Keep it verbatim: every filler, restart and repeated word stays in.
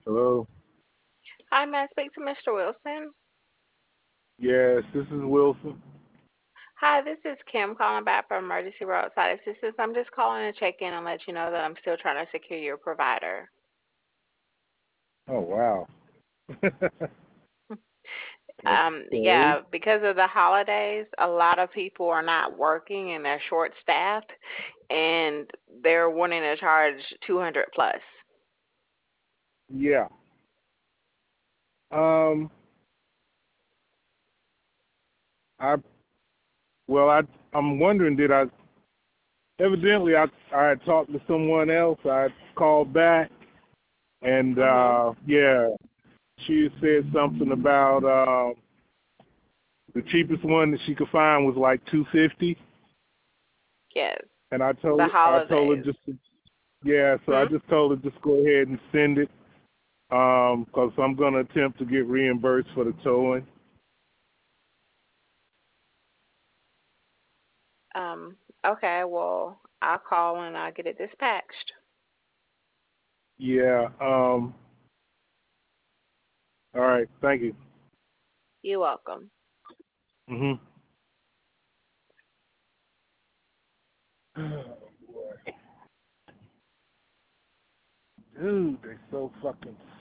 Hello. Hi, may I speak to Mister Wilson? Yes, this is Wilson. Hi, this is Kim calling back from Emergency Roadside Assistance. I'm just calling to check in and let you know that I'm still trying to secure your provider. Oh wow. Um, Okay. yeah, because of the holidays, a lot of people are not working and they're short staffed, and they're wanting to charge two hundred plus. Yeah. Um. I well, I I'm wondering, did I evidently I I had talked to someone else. I called back, and Mhm. uh yeah, she had said something about uh, the cheapest one that she could find was like two fifty, Yes, and I the told I told her holidays. just to, yeah, so I Hmm. just told her just go ahead and send it, um, because I'm gonna attempt to get reimbursed for the towing. Um. Okay. Well, I'll call and I'll get it dispatched. Yeah. Um. All right. Thank you. You're welcome. Mhm. Oh boy, dude, they so fucking